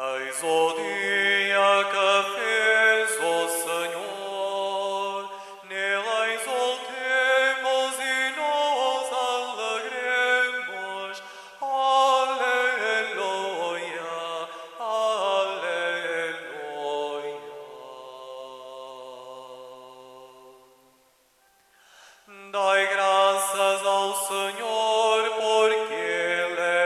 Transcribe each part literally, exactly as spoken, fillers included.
Eis o dia que fez o Senhor, nele exultemos e nos alegremos. Aleluia, aleluia. Dai graças ao Senhor, porque Ele é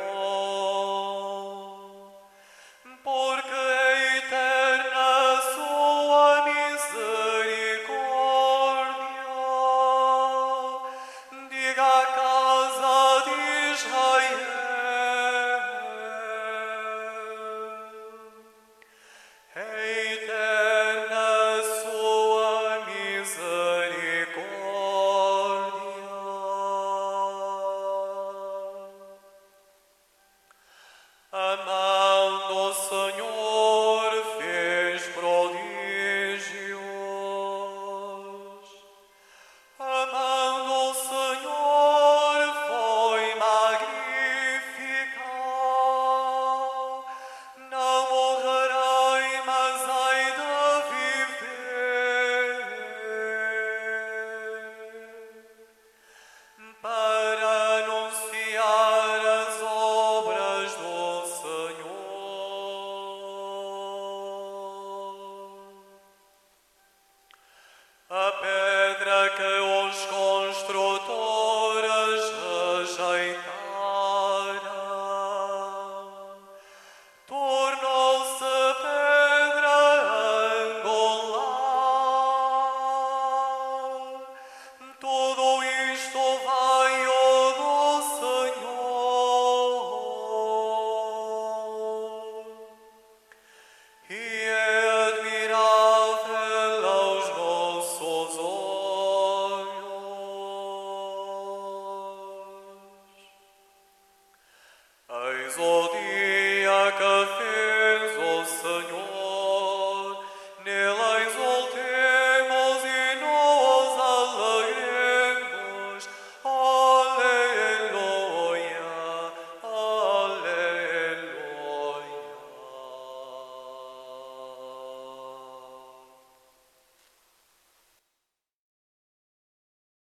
bom, porque é eterna sua misericórdia. Diga a casa de Israel: é eterna sua misericórdia. A mão do Senhor fez prodígios. A mão do Senhor foi magnífica. Não morrerei, mas hei de viver para anunciar as obras do Senhor. A pedra que os construtores rejeitaram tornou-se pedra angular. Tudo isto veio do Senhor e é admirável aos nossos olhos. Eis o dia que fez o Senhor.